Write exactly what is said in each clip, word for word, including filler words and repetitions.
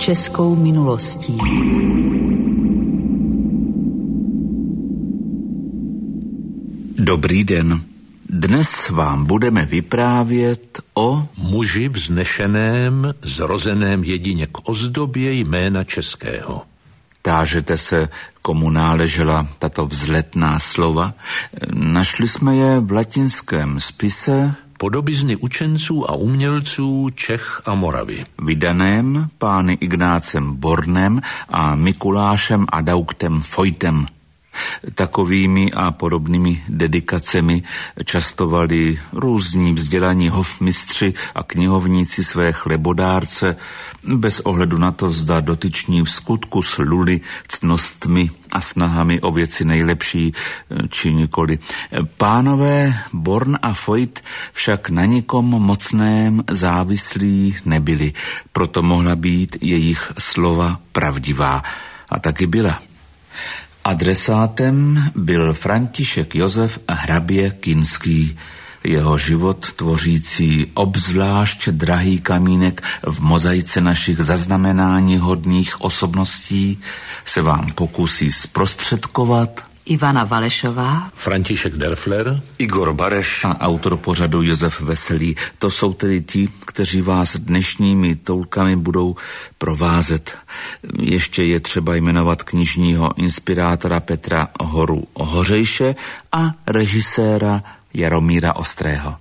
českou minulostí. Dobrý den. Dnes vám budeme vyprávět o muži vznešeném, zrozeném jedině k ozdobě jména českého. Tážete se, komu náležela tato vzletná slova? Našli jsme je v latinském spise Podobizny učenců a umělců Čech a Moravy, vydaném pány Ignácem Bornem a Mikulášem Adauktem Fojtem. Takovými a podobnými dedikacemi častovali různí vzdělaní hofmistři a knihovníci své chlebodárce, bez ohledu na to, zda dotyční v skutku sluli ctnostmi a snahami o věci nejlepší, či nikoli. Pánové Born a Fojt však na nikom mocném závislí nebyli, proto mohla být jejich slova pravdivá. A taky byla. Adresátem byl František Josef hrabě Kinský. Jeho život tvořící obzvlášť drahý kamínek v mozaice našich zaznamenání hodných osobností se vám pokusí zprostředkovat Ivana Valešová, František Derfler, Igor Bareš a autor pořadu Josef Veselý. To jsou tedy ti, kteří vás dnešními toulkami budou provázet. Ještě je třeba jmenovat knižního inspirátora Petra Horu Hořejše a režiséra Jaromíra Ostrého.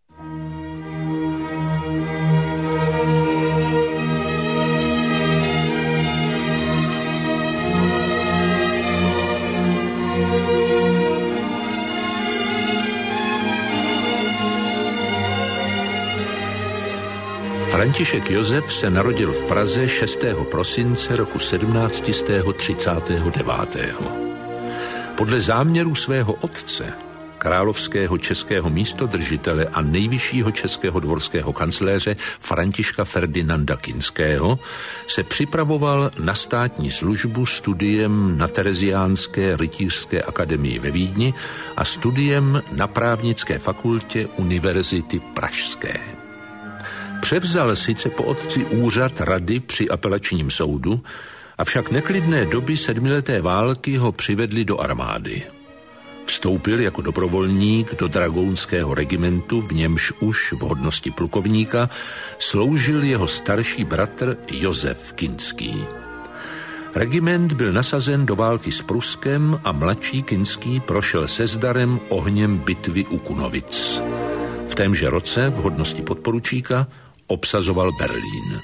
František Josef se narodil v Praze šestého prosince roku sedmnáct třicet devět. Podle záměru svého otce, královského českého místodržitele a nejvyššího českého dvorského kancléře Františka Ferdinanda Kinského, se připravoval na státní službu studiem na Tereziánské rytířské akademii ve Vídni a studiem na právnické fakultě Univerzity Pražské. Převzal sice po otci úřad rady při apelačním soudu, avšak neklidné doby sedmileté války ho přivedly do armády. Vstoupil jako dobrovolník do dragounského regimentu, v němž už v hodnosti plukovníka sloužil jeho starší bratr Josef Kinský. Regiment byl nasazen do války s Pruskem a mladší Kinský prošel se zdarem ohněm bitvy u Kunovic. V témže roce v hodnosti podporučíka obsazoval Berlín.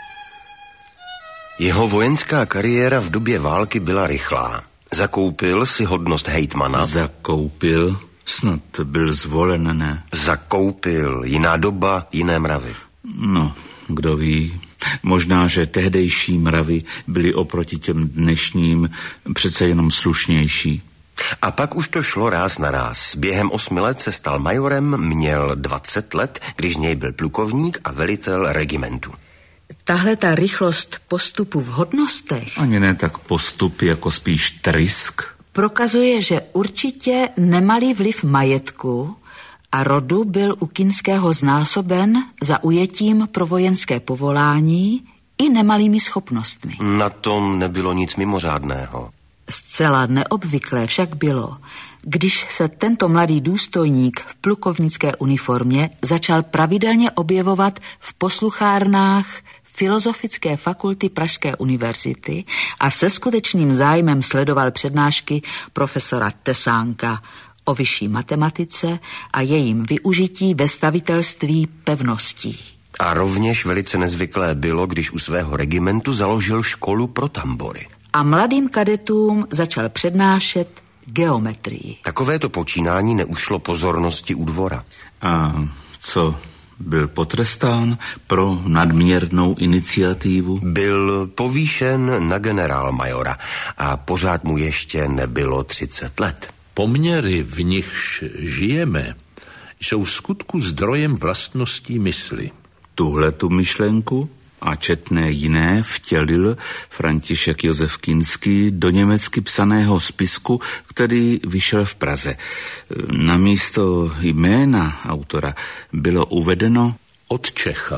Jeho vojenská kariéra v době války byla rychlá. Zakoupil si hodnost hejtmana. Zakoupil? Snad byl zvolen, ne? Zakoupil. Jiná doba, jiné mravy. No, kdo ví. Možná, že tehdejší mravy byly oproti těm dnešním přece jenom slušnější. A pak už to šlo ráz na ráz. Během osmi let se stal majorem, měl dvacet let, když z něj byl plukovník a velitel regimentu. Tahle ta rychlost postupu v hodnostech Ani ne tak postup, jako spíš trysk. Prokazuje, že určitě nemalý vliv majetku a rodu byl u Kinského znásoben zaujetím pro vojenské povolání i nemalými schopnostmi. Na tom nebylo nic mimořádného. Zcela neobvyklé však bylo, když se tento mladý důstojník v plukovnické uniformě začal pravidelně objevovat v posluchárnách Filozofické fakulty Pražské univerzity a se skutečným zájmem sledoval přednášky profesora Tesánka o vyšší matematice a jejím využití ve stavitelství pevností. A rovněž velice nezvyklé bylo, když u svého regimentu založil školu pro tambory. A mladým kadetům začal přednášet geometrii. Takovéto počínání neušlo pozornosti u dvora. A co, byl potrestán pro nadměrnou iniciativu? Byl povýšen na generálmajora a pořád mu ještě nebylo třicet let. Poměry, v nichž žijeme, jsou v skutku zdrojem vlastností mysli. Tuhle tu myšlenku a četné jiné vtělil František Josef Kinský do německy psaného spisku, který vyšel v Praze. Namísto jména autora bylo uvedeno od Čecha.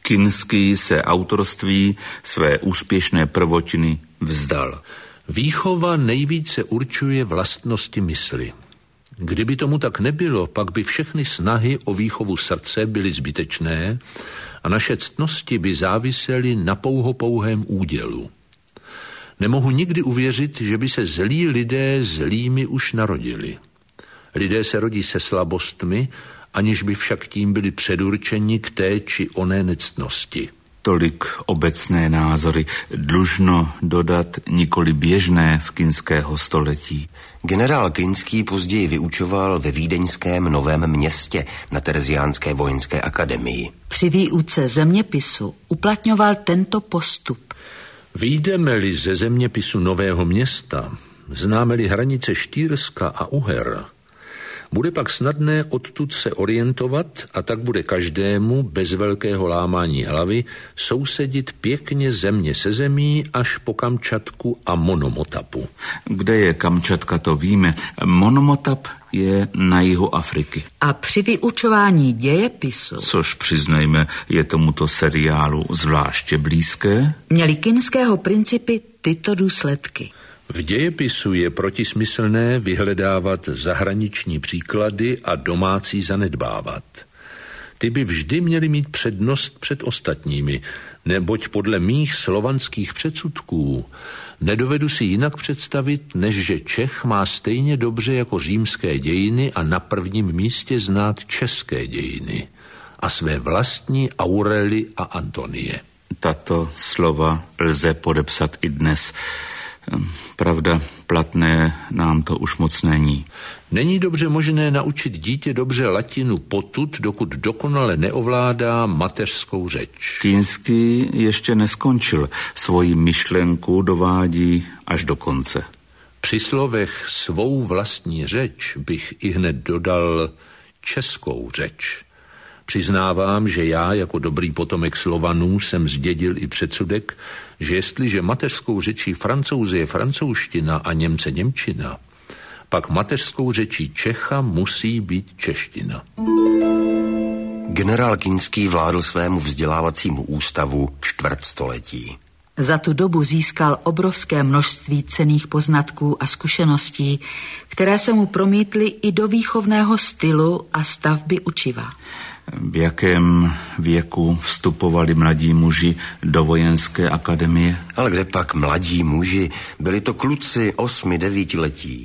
Kinský se autorství své úspěšné prvotiny vzdal. Výchova nejvíce určuje vlastnosti mysli. Kdyby tomu tak nebylo, pak by všechny snahy o výchovu srdce byly zbytečné a naše ctnosti by závisely na pouhopouhém údělu. Nemohu nikdy uvěřit, že by se zlí lidé zlými už narodili. Lidé se rodí se slabostmi, aniž by však tím byli předurčeni k té či oné nectnosti. Tolik obecné názory, dlužno dodat nikoli běžné v kinského století. Generál Kinský později vyučoval ve vídeňském Novém Městě na Tereziánské vojenské akademii. Při výuce zeměpisu uplatňoval tento postup. Vyjdeme-li ze zeměpisu Nového Města, známe-li hranice Štýrska a Uher, bude pak snadné odtud se orientovat a tak bude každému bez velkého lámání hlavy sousedit pěkně země se zemí až po Kamčatku a Monomotapu. Kde je Kamčatka, to víme. Monomotap je na jihu Afriky. A při vyučování dějepisu, což přiznejme, je tomuto seriálu zvláště blízké, měli kinského principy tyto důsledky. V dějepisu je protismyslné vyhledávat zahraniční příklady a domácí zanedbávat. Ty by vždy měly mít přednost před ostatními, neboť podle mých slovanských předsudků nedovedu si jinak představit, než že Čech má stejně dobře jako římské dějiny a na prvním místě znát české dějiny a své vlastní Aurely a Antonie. Tato slova lze podepsat i dnes. Pravda, platné nám to už moc není. Není dobře možné naučit dítě dobře latinu potud, dokud dokonale neovládá mateřskou řeč. Kinský ještě neskončil. Svoji myšlenku dovádí až do konce. Při slovech svou vlastní řeč bych i hned dodal českou řeč. Přiznávám, že já jako dobrý potomek Slovanů jsem zdědil i předsudek, že jestliže mateřskou řečí Francouze je francouzština a Němce němčina, pak mateřskou řečí Čecha musí být čeština. Generál Kinský vládl svému vzdělávacímu ústavu čtvrtstoletí. Za tu dobu získal obrovské množství cenných poznatků a zkušeností, které se mu promítly i do výchovného stylu a stavby učiva. V jakém věku vstupovali mladí muži do vojenské akademie? Ale kde pak mladí muži? Byli to kluci osmi, devítiletí.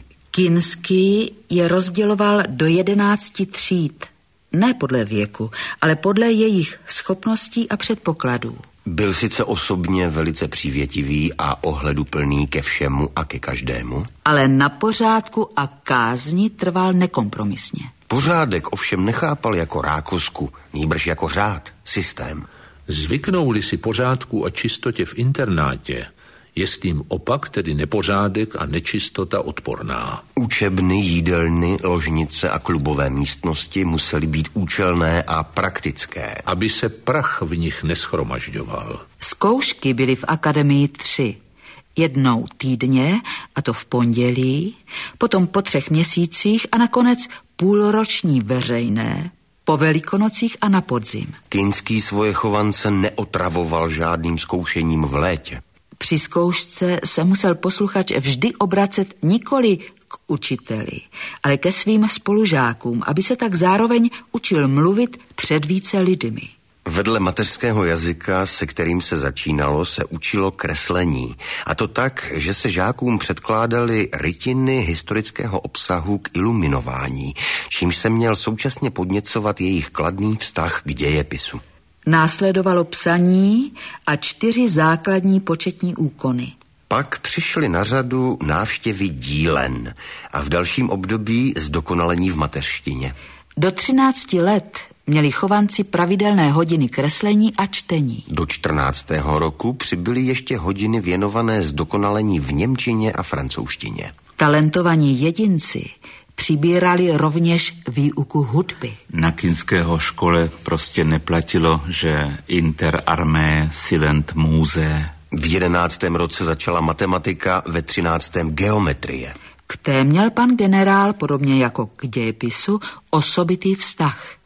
Kinský je rozděloval do jedenácti tříd. Ne podle věku, ale podle jejich schopností a předpokladů. Byl sice osobně velice přívětivý a ohleduplný ke všemu a ke každému, ale na pořádku a kázni trval nekompromisně. Pořádek ovšem nechápal jako rákosku, nýbrž jako řád, systém. Zvyknou-li si pořádku a čistotě v internátě, je s tím opak, tedy nepořádek a nečistota odporná. Učebny, jídelny, ložnice a klubové místnosti musely být účelné a praktické. Aby se prach v nich neschromažďoval. Zkoušky byly v akademii tři. Jednou týdně, a to v pondělí, potom po třech měsících a nakonec půlroční veřejné, po Velikonocích a na podzim. Kinský svoje chovance neotravoval žádným zkoušením v létě. Při zkoušce se musel posluchač vždy obracet nikoli k učiteli, ale ke svým spolužákům, aby se tak zároveň učil mluvit před více lidmi. Vedle mateřského jazyka, se kterým se začínalo, se učilo kreslení. A to tak, že se žákům předkládaly rytiny historického obsahu k iluminování, čímž se měl současně podněcovat jejich kladný vztah k dějepisu. Následovalo psaní a čtyři základní početní úkony. Pak přišly na řadu návštěvy dílen a v dalším období zdokonalení v mateřštině. Do třinácti let měli chovanci pravidelné hodiny kreslení a čtení. Do čtrnáctého roku přibyly ještě hodiny věnované zdokonalení v němčině a francouzštině. Talentovaní jedinci přibírali rovněž výuku hudby. Na kinského škole prostě neplatilo, že inter armé silent muse. V jedenáctém roce začala matematika, ve třináctém geometrie. K té měl pan generál, podobně jako k dějepisu, osobitý vztah.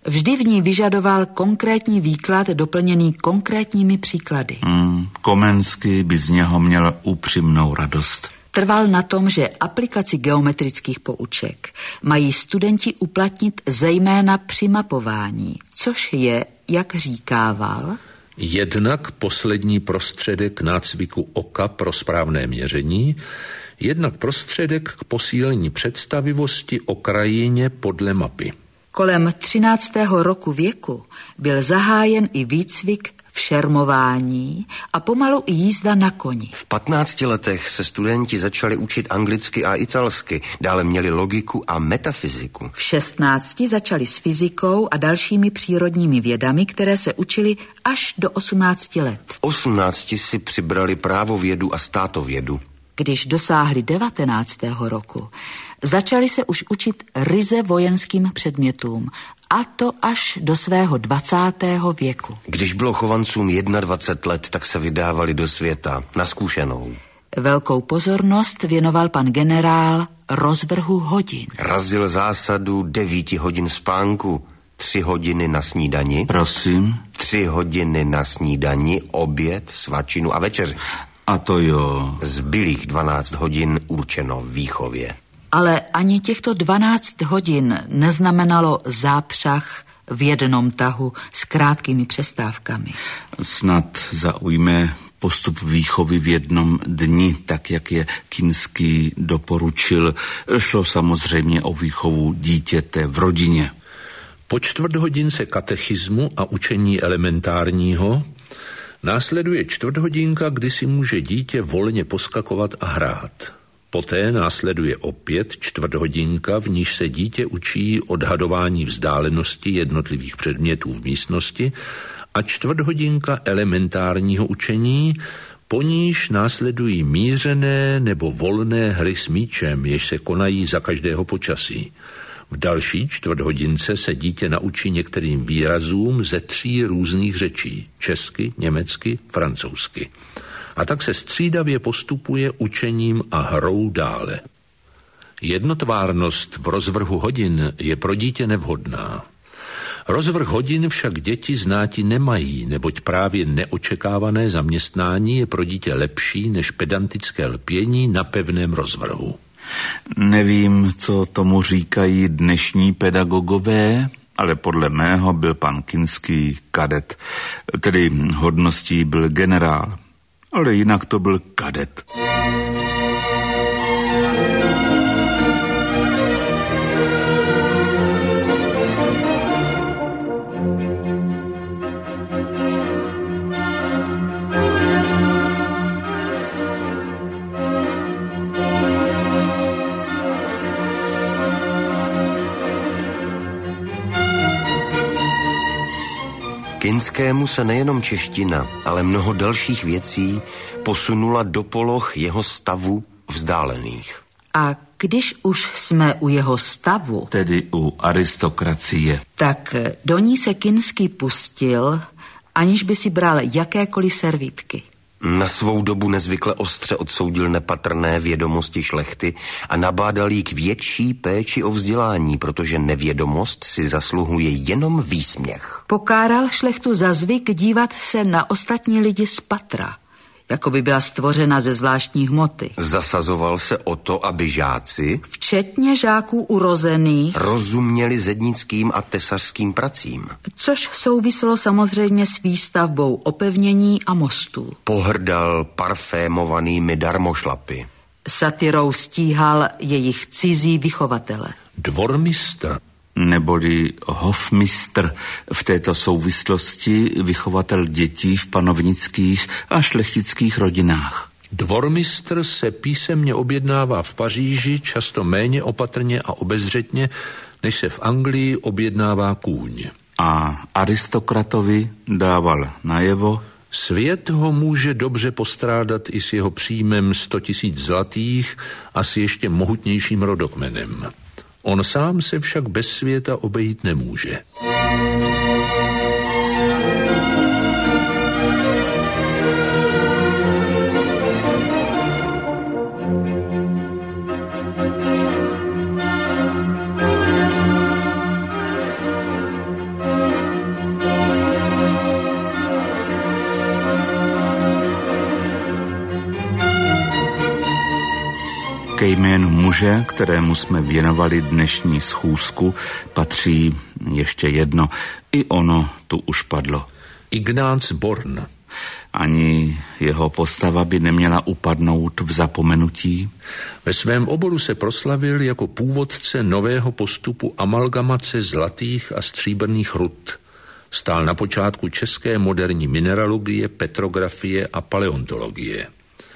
Vždy v ní vyžadoval konkrétní výklad doplněný konkrétními příklady. Hmm, Komenský by z něho měl upřímnou radost. Trval na tom, že aplikaci geometrických pouček mají studenti uplatnit zejména při mapování, což je, jak říkával, jednak poslední prostředek nácviku oka pro správné měření, jednak prostředek k posílení představivosti o krajině podle mapy. Kolem třináctého roku věku byl zahájen i výcvik v šermování a pomalu i jízda na koni. V patnácti letech se studenti začali učit anglicky a italsky, dále měli logiku a metafyziku. V šestnácti začali s fyzikou a dalšími přírodními vědami, které se učili až do osmnácti let. V osmnácti si přibrali právovědu a státovědu. Když dosáhli devatenáctého roku, začali se už učit ryze vojenským předmětům, a to až do svého dvacátého věku. Když bylo chovancům dvacet jedna let, tak se vydávali do světa na zkušenou. Velkou pozornost věnoval pan generál rozvrhu hodin. Razil zásadu devíti hodin spánku, tři hodiny na snídani. Prosím? Tři hodiny na snídani, oběd, svačinu a večeři. A to jo. Zbylých dvanáct hodin určeno výchově. Ale ani těchto dvanáct hodin neznamenalo zápřah v jednom tahu s krátkými přestávkami. Snad zaujme postup výchovy v jednom dni, tak jak je Kinský doporučil. Šlo samozřejmě o výchovu dítěte v rodině. Po čtvrt hodince katechismu a učení elementárního následuje čtvrthodinka, kdy si může dítě volně poskakovat a hrát. Poté následuje opět čtvrthodinka, v níž se dítě učí odhadování vzdálenosti jednotlivých předmětů v místnosti a čtvrthodinka elementárního učení, po níž následují mířené nebo volné hry s míčem, jež se konají za každého počasí. V další čtvrthodince se dítě naučí některým výrazům ze tří různých řečí, česky, německy, francouzsky. A tak se střídavě postupuje učením a hrou dále. Jednotvárnost v rozvrhu hodin je pro dítě nevhodná. Rozvrh hodin však děti znáti nemají, neboť právě neočekávané zaměstnání je pro dítě lepší než pedantické lpění na pevném rozvrhu. Nevím, co tomu říkají dnešní pedagogové, ale podle mého byl pan Kinský kadet, tedy hodností byl generál, ale jinak to byl kadet. Kinskému se nejenom čeština, ale mnoho dalších věcí posunula do poloh jeho stavu vzdálených. A když už jsme u jeho stavu, tedy u aristokracie, tak do ní se Kinský pustil, aniž by si bral jakékoliv servítky. Na svou dobu nezvykle ostře odsoudil nepatrné vědomosti šlechty a nabádal jí k větší péči o vzdělání, protože nevědomost si zasluhuje jenom výsměch. Pokáral šlechtu za zvyk dívat se na ostatní lidi z patra, jako by byla stvořena ze zvláštní hmoty. Zasazoval se o to, aby žáci, včetně žáků urozených, rozuměli zednickým a tesařským pracím. Což souviselo samozřejmě s výstavbou opevnění a mostů. Pohrdal parfémovanými darmošlapy. Satirou stíhal jejich cizí vychovatele. Dvormistr, neboli hofmistr, v této souvislosti vychovatel dětí v panovnických a šlechtických rodinách. Dvormistr se písemně objednává v Paříži často méně opatrně a obezřetně, než se v Anglii objednává kůň. A aristokratovi dával najevo: svět ho může dobře postrádat i s jeho příjmem sto tisíc zlatých a s ještě mohutnějším rodokmenem. On sám se však bez světa obejít nemůže. Ke jménu muže, kterému jsme věnovali dnešní schůzku, patří ještě jedno. I ono tu už padlo. Ignác Born. Ani jeho postava by neměla upadnout v zapomenutí. Ve svém oboru se proslavil jako původce nového postupu amalgamace zlatých a stříbrných rud. Stál na počátku české moderní mineralogie, petrografie a paleontologie.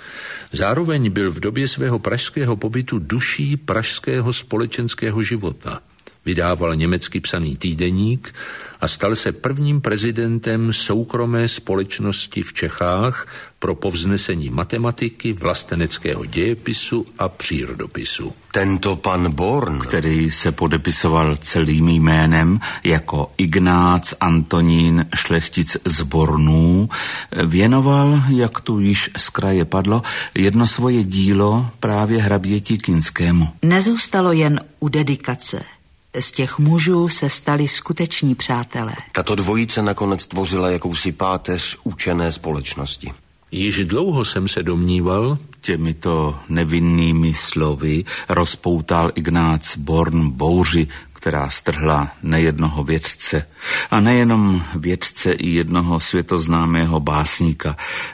Zároveň byl v době svého pražského pobytu duší pražského společenského života. Vydával německy psaný týdeník a stal se prvním prezidentem soukromé společnosti v Čechách pro povznesení matematiky, vlasteneckého dějepisu a přírodopisu. Tento pan Born, který se podepisoval celým jménem jako Ignác Antonín Šlechtic z Bornů, věnoval, jak tu již z kraje padlo, jedno svoje dílo právě hraběti Kinskému. Nezůstalo jen u dedikace. Z těch mužů se stali skuteční přátelé. Tato dvojice nakonec tvořila jakousi páteř učené společnosti. Již dlouho jsem se domníval, těmito nevinnými slovy rozpoutal Ignác Born bouři, která strhla nejednoho vědce. A nejenom vědce i jednoho světoznámého básníka,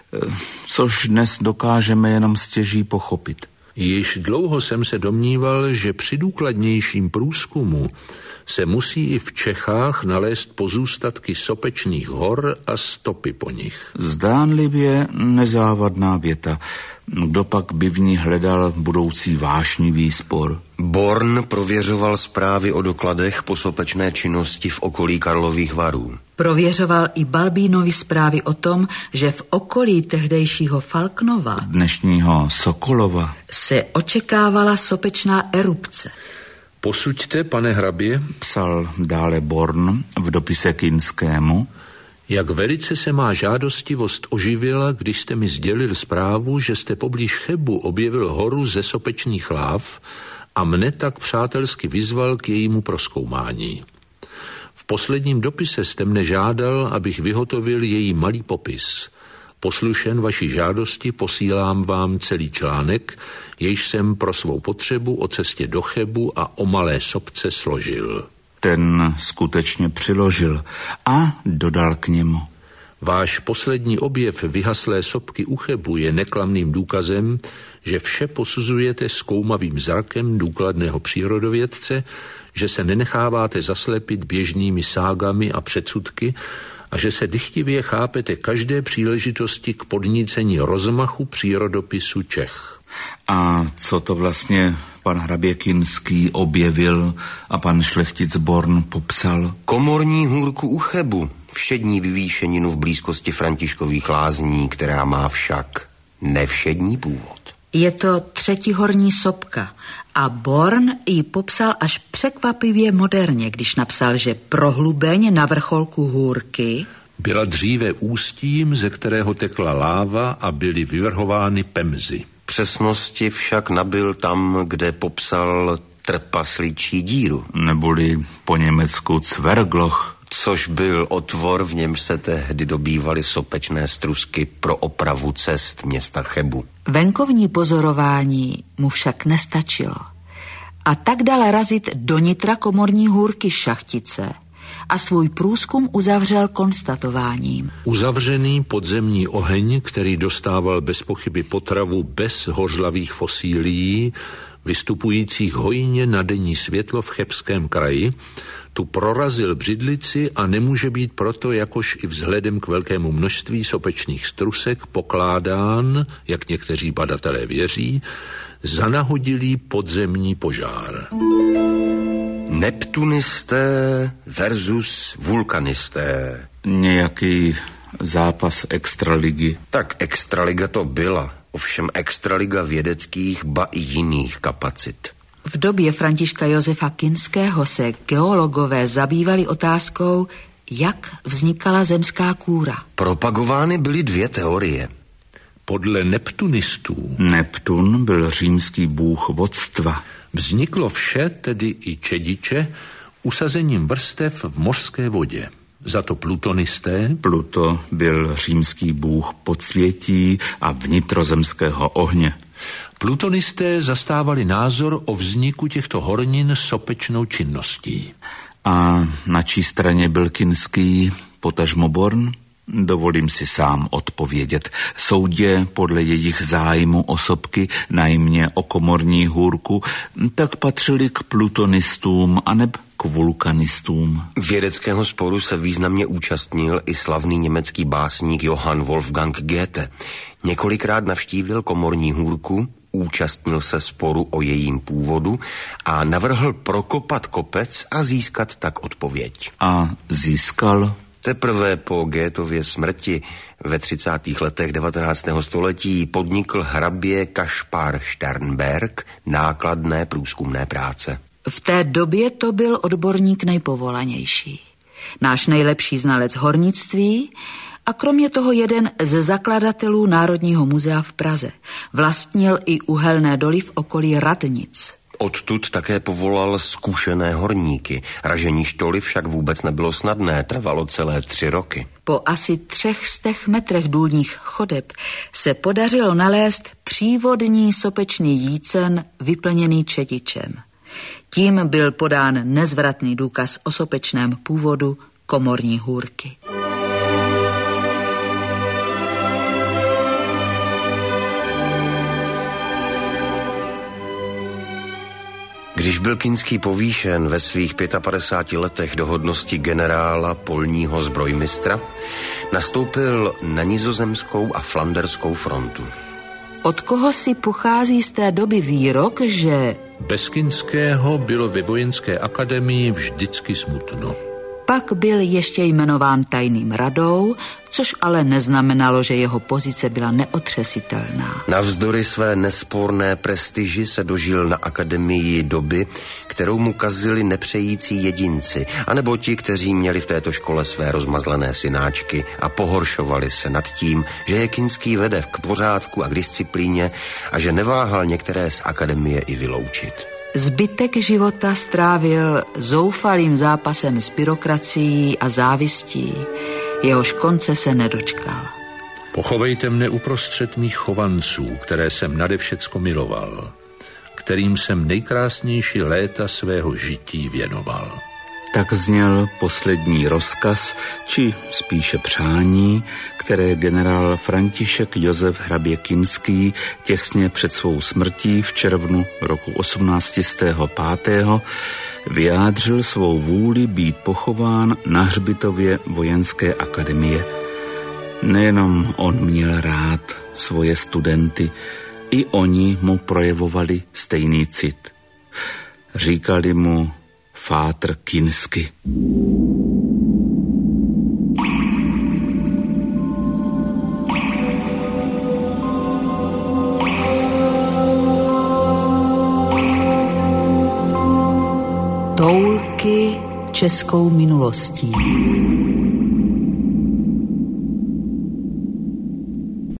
což dnes dokážeme jenom stěží pochopit. Již dlouho jsem se domníval, že při důkladnějším průzkumu se musí i v Čechách nalézt pozůstatky sopečných hor a stopy po nich. Zdánlivě nezávadná věta. Kdo pak by v ní hledal budoucí vášnivý spor? Born prověřoval zprávy o dokladech po sopečné činnosti v okolí Karlových Varů. Prověřoval i Balbínovy zprávy o tom, že v okolí tehdejšího Falknova, dnešního Sokolova, se očekávala sopečná erupce. Posuďte, pane hrabě, psal dále Born v dopise Kinskému, jak velice se má žádostivost oživila, když jste mi sdělil zprávu, že jste poblíž Chebu objevil horu ze sopečných láv a mne tak přátelsky vyzval k jejímu prozkoumání. V posledním dopise jste mne žádal, abych vyhotovil její malý popis. Poslušen vaší žádosti posílám vám celý článek, jejž jsem pro svou potřebu o cestě do Chebu a o malé sopce složil. Ten skutečně přiložil a dodal k němu. Váš poslední objev vyhaslé sopky u Chebu je neklamným důkazem, že vše posuzujete zkoumavým zrakem důkladného přírodovědce, že se nenecháváte zaslepit běžnými ságami a předsudky a že se dychtivě chápete každé příležitosti k podnícení rozmachu přírodopisu Čech. A co to vlastně pan hrabě Kinský objevil a pan Šlechtic Born popsal? Komorní hůrku u Chebu, všední vyvýšeninu v blízkosti Františkových lázní, která má však nevšední původ. Je to třetihorní sopka a Born ji popsal až překvapivě moderně, když napsal, že prohlubeň na vrcholku hůrky byla dříve ústím, ze kterého tekla láva a byly vyvrhovány pemzy. Přesnosti však nabyl tam, kde popsal trpasličí díru. Neboli po německu Zwergloch. Což byl otvor, v němž se tehdy dobývaly sopečné strusky pro opravu cest města Chebu. Venkovní pozorování mu však nestačilo. A tak dal razit do nitra komorní hůrky Šachtice a svůj průzkum uzavřel konstatováním. Uzavřený podzemní oheň, který dostával bez pochyby potravu bez hořlavých fosílií, vystupujících hojně na denní světlo v Chebském kraji, tu prorazil břidlici a nemůže být proto, jakož i vzhledem k velkému množství sopečných strusek, pokládán, jak někteří badatelé věří, za nahodilý podzemní požár. Neptunisté versus vulkanisté. Nějaký zápas extraligy. Tak extraliga to byla, ovšem extraliga vědeckých, ba i jiných kapacit. V době Františka Josefa Kinského se geologové zabývali otázkou, jak vznikala zemská kůra. Propagovány byly dvě teorie. Podle neptunistů Neptun byl římský bůh vodstva. Vzniklo vše, tedy i čediče, usazením vrstev v mořské vodě. Za to plutonisté Pluto byl římský bůh podsvětí a vnitrozemského ohně. Plutonisté zastávali názor o vzniku těchto hornin sopečnou činností. A na čí straně byl Kinský, potažmo Born? Dovolím si sám odpovědět. Soudě podle jejich zájmu o sopky, najmě o komorní hůrku, tak patřili k plutonistům aneb k vulkanistům. Vědeckého sporu se významně účastnil i slavný německý básník Johann Wolfgang Goethe. Několikrát navštívil komorní hůrku, účastnil se sporu o jejím původu a navrhl prokopat kopec a získat tak odpověď. A získal? Teprve po Goethově smrti ve třicátých letech devatenáctého století podnikl hrabě Kašpar Sternberg nákladné průzkumné práce. V té době to byl odborník nejpovolanější. Náš nejlepší znalec hornictví a kromě toho jeden ze zakladatelů Národního muzea v Praze. Vlastnil i uhelné doly v okolí radnic. Odtud také povolal zkušené horníky. Ražení štoly však vůbec nebylo snadné, trvalo celé tři roky. Po asi třech stech metrech důlních chodeb se podařilo nalézt přívodní sopečný jícen vyplněný čedičem. Tím byl podán nezvratný důkaz o sopečném původu komorní hůrky. Když byl Kinský povýšen ve svých padesátých pěti letech do hodnosti generála polního zbrojmistra, nastoupil na nizozemskou a flanderskou frontu. Od koho si pochází z té doby výrok, že bez Kinského bylo ve vojenské akademii vždycky smutno. Pak byl ještě jmenován tajným radou, což ale neznamenalo, že jeho pozice byla neotřesitelná. Navzdory své nesporné prestiži se dožil na akademii doby, kterou mu kazili nepřející jedinci, anebo ti, kteří měli v této škole své rozmazlené synáčky a pohoršovali se nad tím, že je Kinský vede k pořádku a k disciplíně a že neváhal některé z akademie i vyloučit. Zbytek života strávil zoufalým zápasem s byrokracií a závistí. Jehož konce se nedočkal. Pochovejte mne uprostřed mých chovanců, které jsem nade všecko miloval, kterým jsem nejkrásnější léta svého žití věnoval. Tak zněl poslední rozkaz, či spíše přání, které generál František Josef hrabě Kinský těsně před svou smrtí v červnu roku osmnáct set pět vyjádřil svou vůli být pochován na hřbitově vojenské akademie. Nejenom on měl rád svoje studenty, i oni mu projevovali stejný cit. Říkali mu Fátr Kinsky. Toulky českou minulostí.